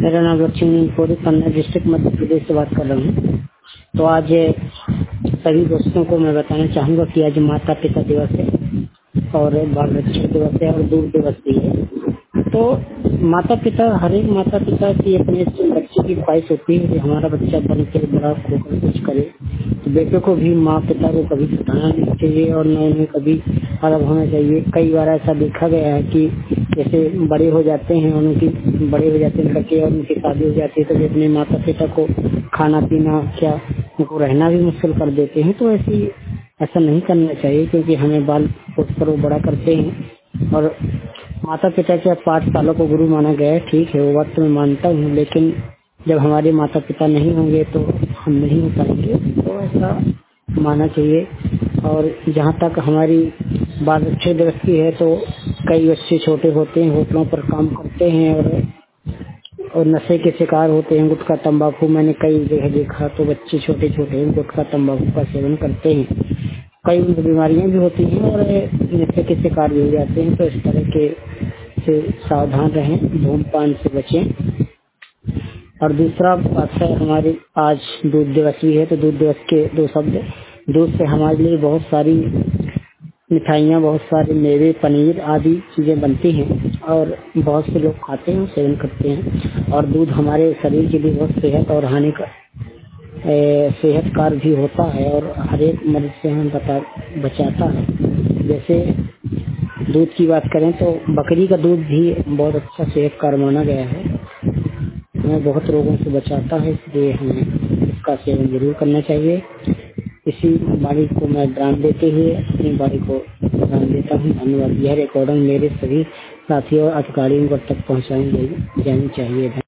मेरा नाम लक्ष्मी पूरी पन्ना डिस्ट्रिक्ट मध्य प्रदेश से बात कर रहा हूँ। तो आज सभी दोस्तों को मैं बताना चाहूँगा कि आज माता पिता दिवस है और बाल बच्चे दिवस है और दूध दिवस भी है। तो माता पिता, हर एक माता पिता की अपने बच्चे की ख्वाहिश होती है कि हमारा बच्चा बन के बड़ा होकर कुछ करे। तो बेटे को भी माँ पिता को कभी सताना नहीं चाहिए और न उन्हें कभी अलग होना चाहिए। कई बार ऐसा देखा गया है कि जैसे बड़े हो जाते हैं लड़के और उनकी शादी हो जाती है तो वे अपने माता पिता को खाना पीना क्या उनको रहना भी मुश्किल कर देते हैं। तो ऐसा नहीं करना चाहिए, क्योंकि हमें बाल पोस कर वो बड़ा करते हैं और माता पिता के पाठशाला को गुरु माना गया है। ठीक है, वो बात तो मैं मानता हूँ, लेकिन जब हमारे माता पिता नहीं होंगे तो हम नहीं हो पाएंगे। तो ऐसा माना चाहिए। और जहाँ तक हमारी बाल बच्चे दिवस की है, तो कई बच्चे छोटे होते हैं, होटलों पर काम करते हैं और नशे के शिकार होते हैं। गुटखा तंबाकू मैंने कई जगह देखा, तो बच्चे छोटे छोटे गुटखा तंबाकू का सेवन करते हैं। कई बीमारियां भी होती हैं और नशे के शिकार भी हो जाते हैं। तो इस तरह के से सावधान रहें, धूम्रपान से बचें। और दूसरा बात है, हमारी आज दूध दिवस भी है। तो दूध दिवस के दो शब्द, दूध से हमारे लिए बहुत सारी मिठाइयाँ, बहुत सारे मेवे, पनीर आदि चीजें बनती हैं और बहुत से लोग खाते हैं, सेवन करते हैं। और दूध हमारे शरीर के लिए बहुत सेहतकार भी होता है और हर एक मरीज से हमें बचाता है। जैसे दूध की बात करें तो बकरी का दूध भी बहुत अच्छा सेहतकार माना गया है, हमें बहुत रोगों से बचाता है, इसलिए हमें इसका सेवन जरूर करना चाहिए। इसी बाणी को मैं ब्रांड देते हुए अपनी बाणी को ब्रांड देता हूँ। धन्यवाद। यह रिकॉर्डिंग मेरे सभी साथियों और अधिकारियों तक पहुँचाई जानी चाहिए।